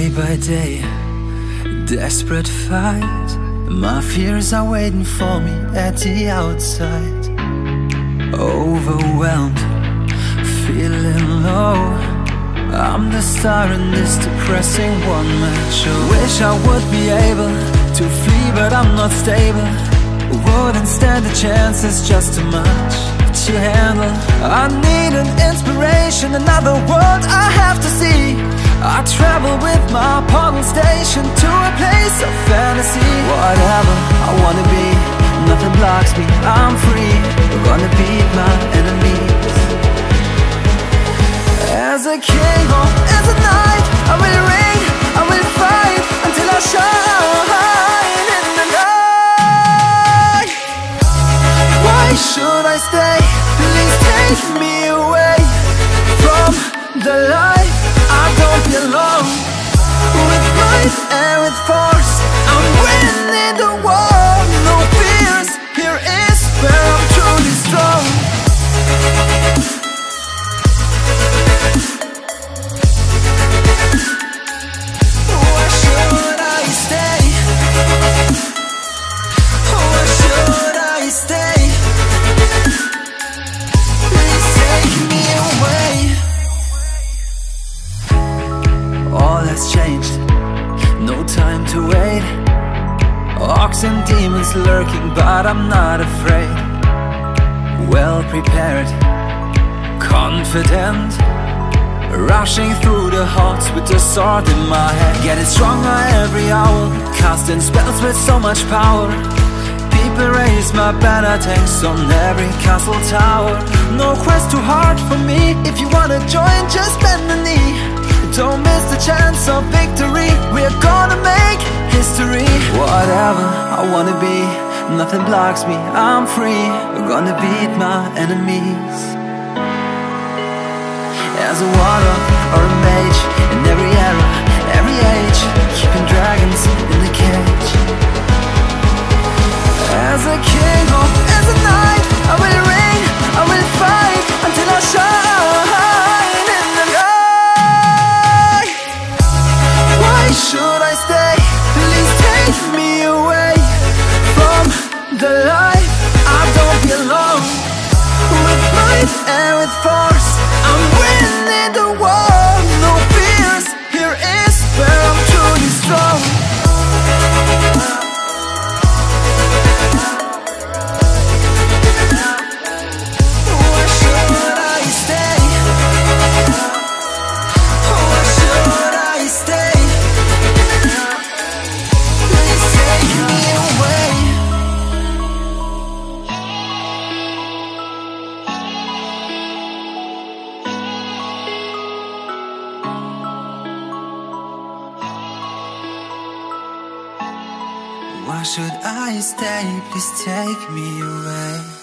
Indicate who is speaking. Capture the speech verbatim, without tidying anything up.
Speaker 1: Day by day, desperate fight. My fears are waiting for me at the outside. Overwhelmed, feeling low. I'm the star in this depressing one-man show. Wish I would be able to flee, but I'm not stable. Wouldn't stand a chance, it's just too much to handle. I need an inspiration, another world I have to see. I travel with my portal station to a place of fantasy. Whatever I wanna be, nothing blocks me, I'm free. I'm gonna beat my enemies. As a king or as a knight, I will reign, I will fight until I shine in the night. Why should I stay? Please take me away from the light. I don't belong. With might and with force, I'm winning the war. No fears, here is where I'm truly strong. Why should I stay? Why should I stay? Please take me away. All has changed, no time to wait. Orcs and demons lurking, but I'm not afraid. Well prepared, confident, rushing through the halls with the sword in my hand. Getting stronger every hour, casting spells with so much power. People raise my banner, tanks on every castle tower. No quest too hard for me, if you wanna join, just bend the knee. Don't miss the chance of victory, we're gonna make history. Whatever I wanna be, nothing blocks me, I'm free. We're gonna beat my enemies. As a warlock or a mage, in every era, every age, keeping dragons in the cage. As a king or as a knight, I will reign, I will fight until I shine in the night. Why should I stay? Please take me away from the light. I don't belong. With might and with force, I'm winning the war. No fears, here is where I'm truly strong. Why should I stay? Why should I stay? Please take me away. Why should I stay? Please take me away.